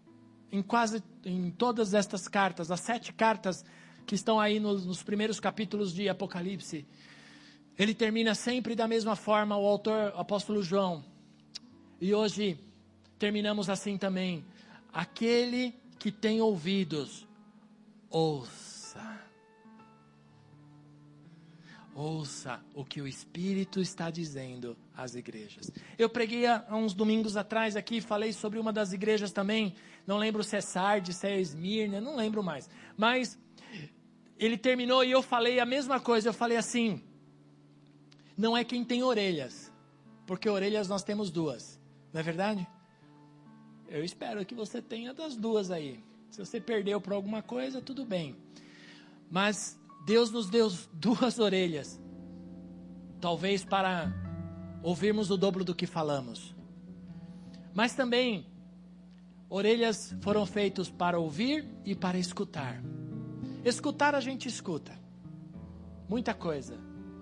em todas estas cartas, as 7 cartas que estão aí nos primeiros capítulos de Apocalipse. Ele termina sempre da mesma forma, o autor, o apóstolo João. E hoje terminamos assim também. Aquele que tem ouvidos, ouça. Ouça o que o Espírito está dizendo às igrejas. Eu preguei há uns domingos atrás aqui, falei sobre uma das igrejas também, não lembro se é Sardes, se é Esmirna, não lembro mais. Mas ele terminou e eu falei a mesma coisa, eu falei assim, não é quem tem orelhas, porque orelhas nós temos 2, não é verdade? Eu espero que você tenha das 2 aí. Se você perdeu por alguma coisa, tudo bem. Mas Deus nos deu 2 orelhas. talvez para ouvirmos o dobro do que falamos. Mas também, orelhas foram feitas para ouvir e para escutar. Escutar a gente escuta, muita coisa.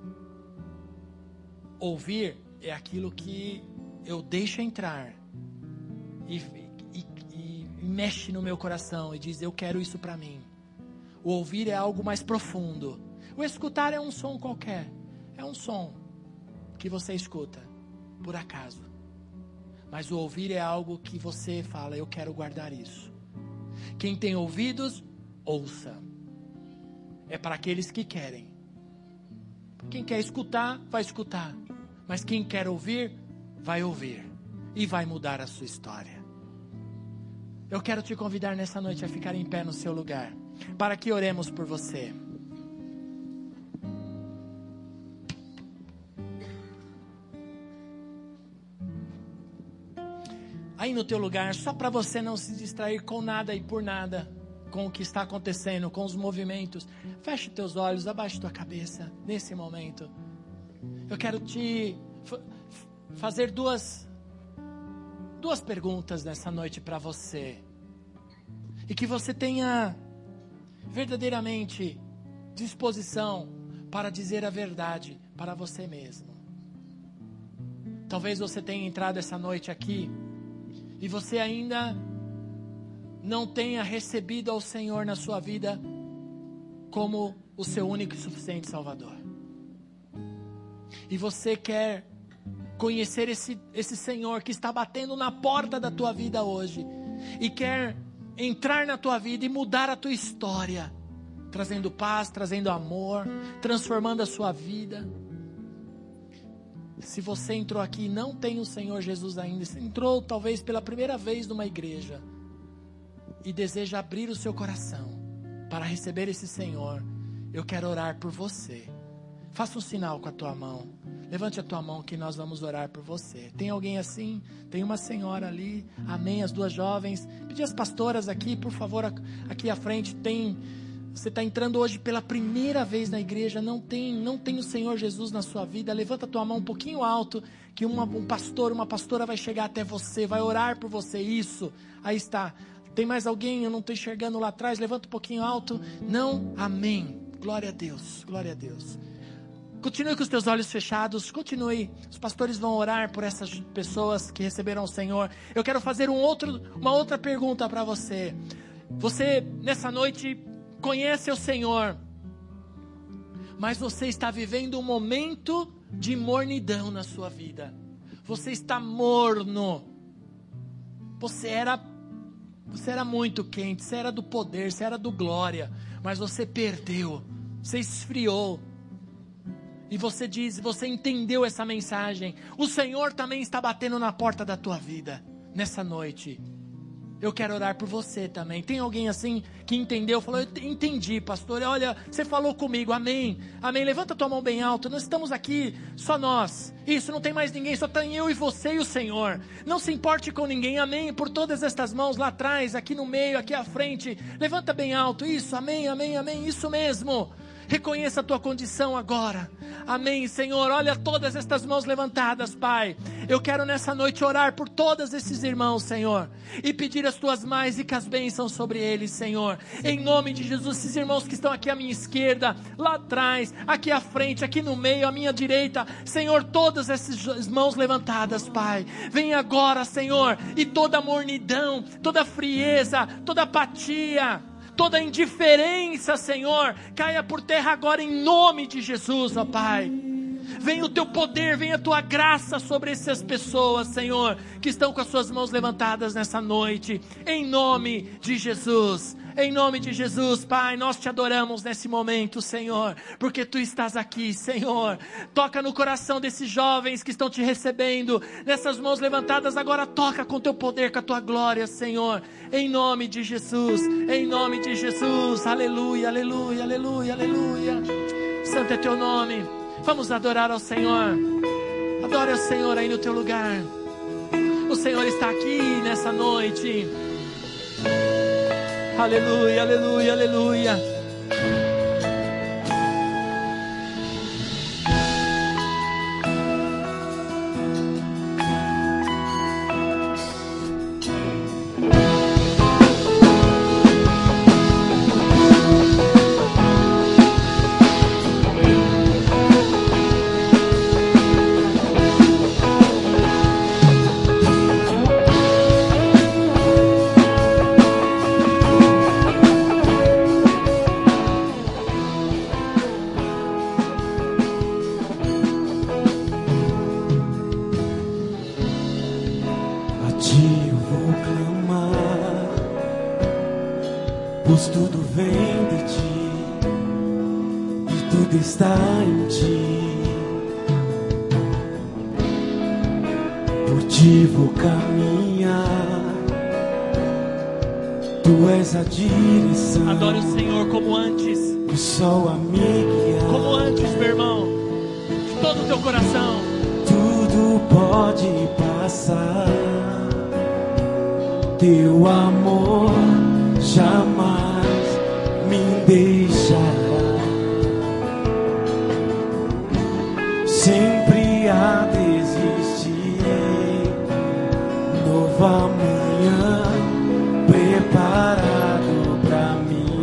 Ouvir é aquilo que eu deixo entrar e mexe no meu coração e diz, eu quero isso para mim. O ouvir é algo mais profundo. O escutar é um som qualquer, é um som que você escuta, por acaso. Mas o ouvir é algo que você fala, eu quero guardar isso. Quem tem ouvidos, ouça. É para aqueles que querem. Quem quer escutar, vai escutar. Mas quem quer ouvir, vai ouvir. E vai mudar a sua história. Eu quero te convidar nessa noite a ficar em pé no seu lugar, para que oremos por você. Aí no teu lugar, só para você não se distrair com nada e por nada, com o que está acontecendo, com os movimentos, feche teus olhos, abaixe tua cabeça, nesse momento. Eu quero te fazer duas perguntas nessa noite para você. E que você tenha verdadeiramente disposição para dizer a verdade para você mesmo. Talvez você tenha entrado essa noite aqui e você ainda não tenha recebido ao Senhor na sua vida como o seu único e suficiente Salvador. E você quer conhecer esse Senhor que está batendo na porta da tua vida hoje e quer entrar na tua vida e mudar a tua história, trazendo paz, trazendo amor, transformando a sua vida. Se você entrou aqui e não tem o Senhor Jesus ainda, se entrou talvez pela primeira vez numa igreja e deseja abrir o seu coração para receber esse Senhor, eu quero orar por você. Faça um sinal com a tua mão. Levante a tua mão que nós vamos orar por você. Tem alguém assim? Tem uma senhora ali. Amém. As duas jovens. Pedir as pastoras aqui, por favor, aqui à frente. Você está entrando hoje pela primeira vez na igreja. Não tem o Senhor Jesus na sua vida. Levanta a tua mão um pouquinho alto, que um pastor, uma pastora vai chegar até você, vai orar por você. Isso. Aí está. Tem mais alguém? Eu não estou enxergando lá atrás. Levanta um pouquinho alto. Não? Amém. Glória a Deus. Glória a Deus. Continue com os teus olhos fechados, continue. Os pastores vão orar por essas pessoas que receberam o Senhor. Eu quero fazer uma outra pergunta para você. Você, nessa noite, conhece o Senhor, mas você está vivendo um momento de mornidão na sua vida. Você está morno. Você era muito quente, você era do poder, você era do glória, mas você perdeu, você esfriou. E você entendeu essa mensagem. O Senhor também está batendo na porta da tua vida, nessa noite. Eu quero orar por você também. Tem alguém assim que entendeu? Falou, eu entendi, pastor. Olha, você falou comigo, amém. Amém, levanta tua mão bem alta. Nós estamos aqui, só nós. Isso, não tem mais ninguém, só tem eu e você e o Senhor. Não se importe com ninguém, amém. Por todas estas mãos lá atrás, aqui no meio, aqui à frente. Levanta bem alto, isso, amém, amém, amém. Isso mesmo. Reconheça a tua condição agora. Amém, Senhor. Olha todas estas mãos levantadas, Pai. Eu quero nessa noite orar por todos esses irmãos, Senhor, e pedir as tuas mágicas bênçãos sobre eles, Senhor. Em nome de Jesus, esses irmãos que estão aqui à minha esquerda, lá atrás, aqui à frente, aqui no meio, à minha direita, Senhor, todas essas mãos levantadas, Pai. Vem agora, Senhor, e toda mornidão, toda frieza, toda apatia, toda indiferença, Senhor, caia por terra agora em nome de Jesus, ó Pai. Vem o teu poder, vem a tua graça sobre essas pessoas, Senhor, que estão com as suas mãos levantadas nessa noite, em nome de Jesus. Em nome de Jesus, Pai, nós te adoramos nesse momento, Senhor, porque Tu estás aqui, Senhor. Toca no coração desses jovens que estão te recebendo, nessas mãos levantadas, agora toca com Teu poder, com a Tua glória, Senhor. Em nome de Jesus, em nome de Jesus, aleluia, aleluia, aleluia, aleluia. Santo é Teu nome, vamos adorar ao Senhor. Adore ao Senhor aí no teu lugar. O Senhor está aqui nessa noite. Aleluia, aleluia, aleluia. pois tudo vem de ti e tudo está em ti. Por ti vou caminhar, tu és a direção. Adore o Senhor como antes. O sol a me guiar. Como antes, meu irmão. De todo o teu coração. Tudo pode passar, teu amor jamais me deixará. Sempre há de existir novo amanhã preparado pra mim.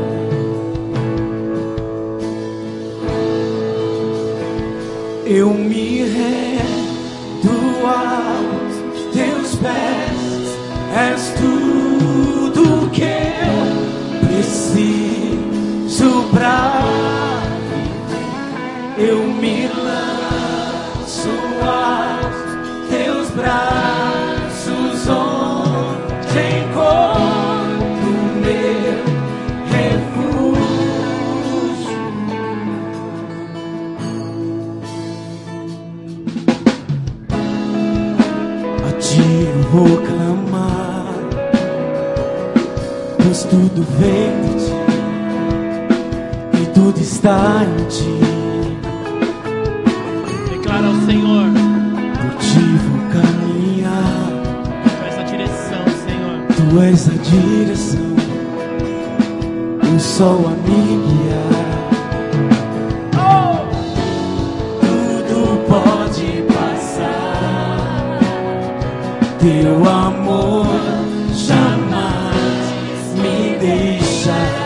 Eu me rendo aos teus pés, és tudo que eu preciso pra viver. Eu me lanço aos teus braços, onde encontro meu refúgio. A ti eu vou clamar, pois tudo vem de ti e tudo está em ti. Declara ao Senhor. Por ti vou caminhar, Tu és a direção, Senhor. tu és a direção, o sol a me guiar. Tudo pode passar, teu amor jamais me deixará.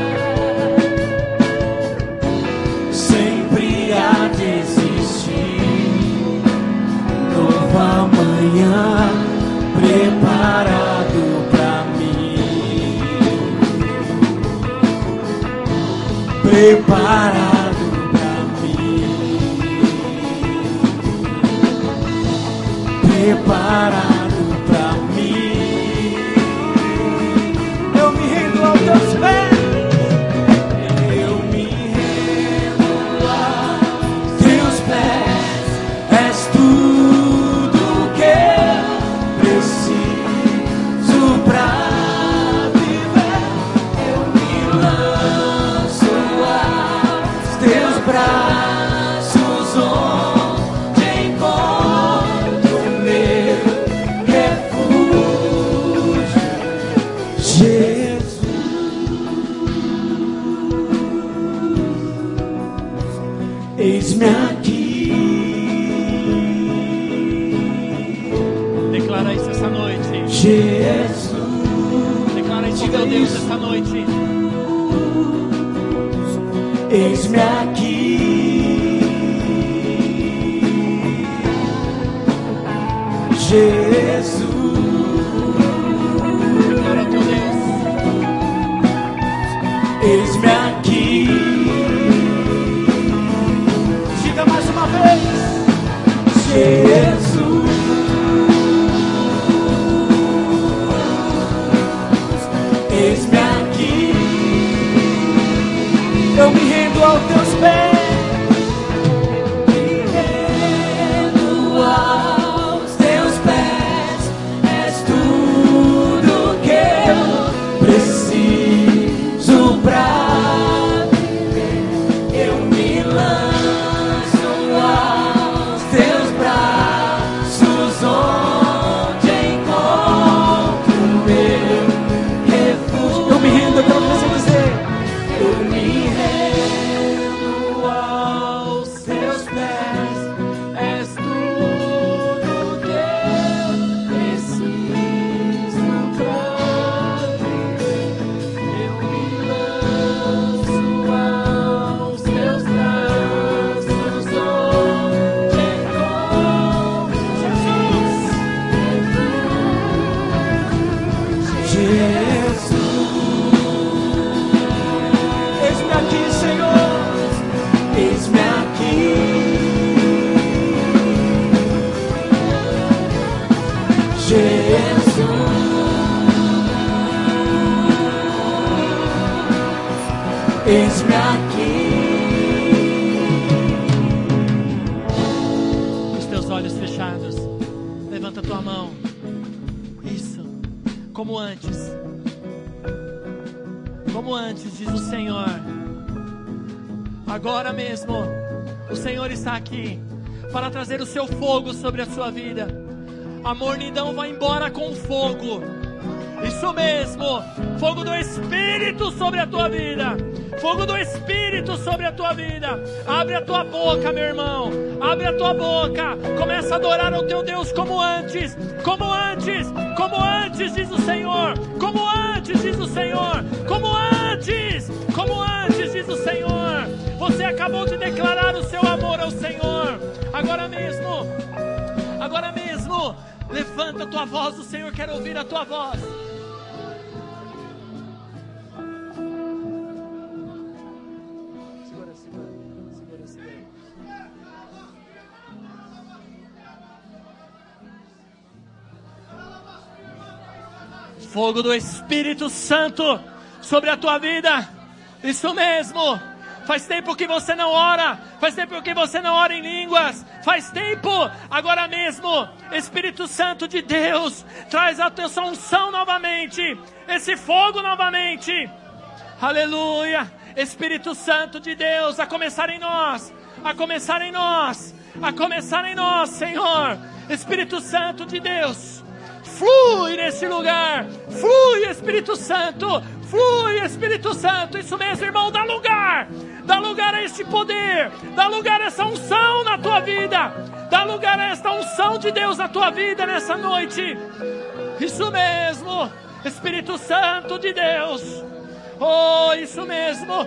Sempre há de existir novo amanhã preparado pra mim. Preparado pra mim. Preparado pra mim. Eu me rendo aos teus pés. Eu me rendo aos teus pés. És tudo que eu preciso pra viver. Eu me lanço aos teus braços, onde encontro meu refúgio. Jesus, eis-me aqui. Declara isso essa noite. Jesus, Declara isso ao teu Deus essa noite. eis-me aqui. Jesus, Declara ao teu Deus. eis-me aqui. Diga mais uma vez. Jesus, eis-me aqui. Eu me rendo aos teus pés. Me rendo aos teus pés. És tudo que eu preciso pra viver. Eu me lanço aos teus braços, onde encontro meu refúgio. Eu me rendo, eu quero você dizer. Eu me rendo eis-me aqui. Os teus olhos fechados, levanta a tua mão. Isso, como antes, diz o Senhor. Agora mesmo, o Senhor está aqui para trazer o seu fogo sobre a sua vida. A mornidão vai embora com o fogo. Isso mesmo, fogo do Espírito sobre a tua vida. Fogo do Espírito sobre a tua vida. Abre a tua boca, meu irmão. Abre a tua boca. Começa a adorar ao teu Deus como antes. Como antes. Como antes, diz o Senhor. Como antes, diz o Senhor. Como antes. Como antes, diz o Senhor. Você acabou de declarar o seu amor ao Senhor. Agora mesmo. Levanta a tua voz. O Senhor quer ouvir a tua voz. Fogo do Espírito Santo sobre a tua vida. Isso mesmo. Faz tempo que você não ora. Faz tempo que você não ora em línguas. Faz tempo. Agora mesmo, Espírito Santo de Deus, traz a tua unção novamente. Esse fogo novamente. Aleluia. Espírito Santo de Deus, a começar em nós. A começar em nós. A começar em nós, Senhor. Espírito Santo de Deus. Flui nesse lugar. Flui, Espírito Santo. Flui, Espírito Santo. Isso mesmo, irmão. Dá lugar. Dá lugar a este poder. Dá lugar a essa unção na tua vida. Dá lugar a esta unção de Deus na tua vida nessa noite. Isso mesmo. Espírito Santo de Deus. Oh, isso mesmo.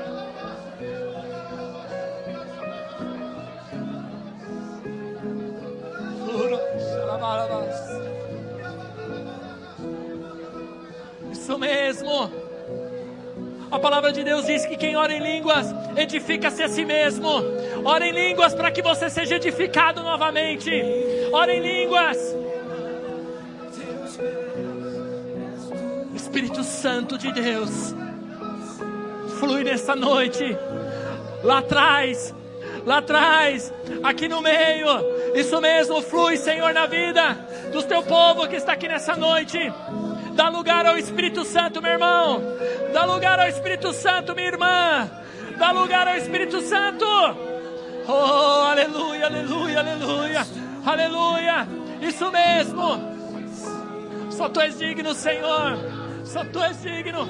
Isso mesmo. A palavra de Deus diz que quem ora em línguas edifica-se a si mesmo. Ora em línguas para que você seja edificado novamente. Ora em línguas. Espírito Santo de Deus, flui nessa noite. Lá atrás, aqui no meio. Isso mesmo, flui, Senhor, na vida do teu povo que está aqui nessa noite. Dá lugar ao Espírito Santo, meu irmão. Dá lugar ao Espírito Santo, minha irmã. Dá lugar ao Espírito Santo. Oh, aleluia, aleluia, aleluia. Aleluia. Isso mesmo. Só tu és digno, Senhor. Só tu és digno.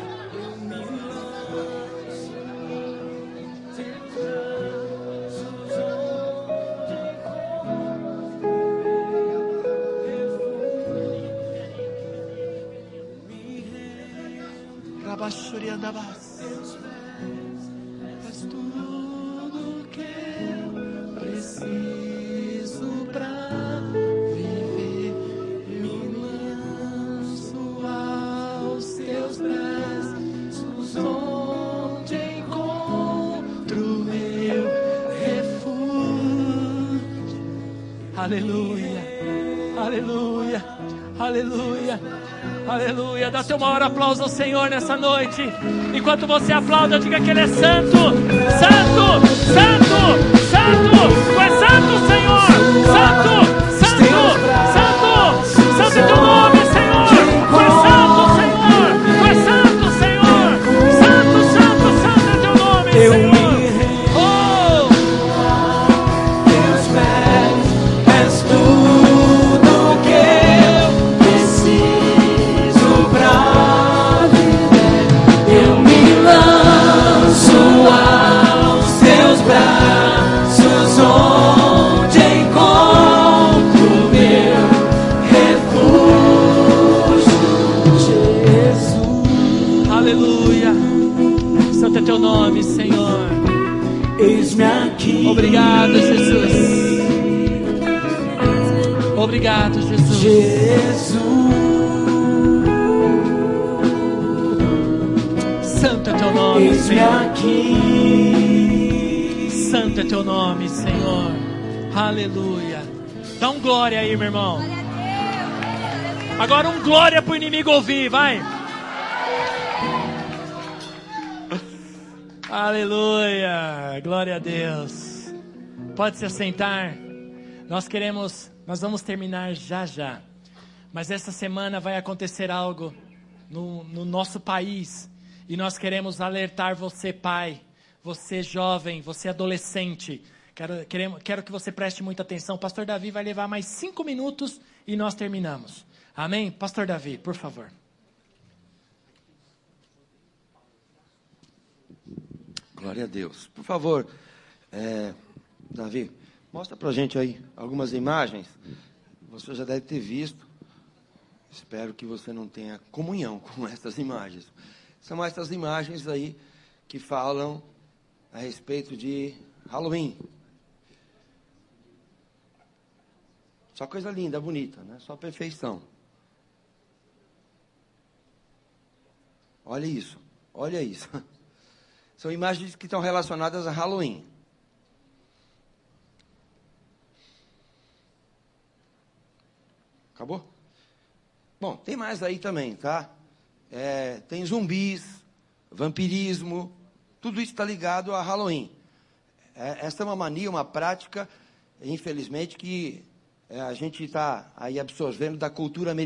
És tudo que eu preciso pra viver. Me lanço aos teus braços, onde encontro meu refúgio. Aleluia, aleluia, aleluia. Aleluia, dá teu maior aplauso ao Senhor nessa noite. Enquanto você aplauda, diga que Ele é santo. Santo, santo, santo. Tu és santo, Senhor. Santo, santo, santo. Santo é teu nome, Senhor. Tu és santo, Senhor. Tu és santo, Senhor. Santo, santo, santo é teu nome, Senhor. Teu nome, Senhor. Eis-me aqui. Obrigado, Jesus. Obrigado, Jesus. Jesus. Santo é teu nome, Eis-me Senhor. Aqui. Santo é teu nome, Senhor. Aleluia. Dá um glória aí, meu irmão. Agora um glória pro inimigo ouvir, vai. Aleluia, glória a Deus. Pode se assentar. Nós vamos terminar já. Mas essa semana vai acontecer algo no nosso país. E nós queremos alertar você, pai, você jovem, você adolescente. Quero que você preste muita atenção. O pastor Davi vai levar mais 5 minutos e nós terminamos. Amém? Pastor Davi, por favor. Glória a Deus. Por favor, Davi, mostra pra gente aí algumas imagens. Você já deve ter visto. Espero que você não tenha comunhão com essas imagens. São essas imagens aí que falam a respeito de Halloween. Só coisa linda, bonita, né? Só perfeição. Olha isso, olha isso. São imagens que estão relacionadas a Halloween. Acabou? Bom, tem mais aí também, tá? Tem zumbis, vampirismo, tudo isso está ligado a Halloween. Essa é uma mania, uma prática, infelizmente, que a gente está aí absorvendo da cultura americana.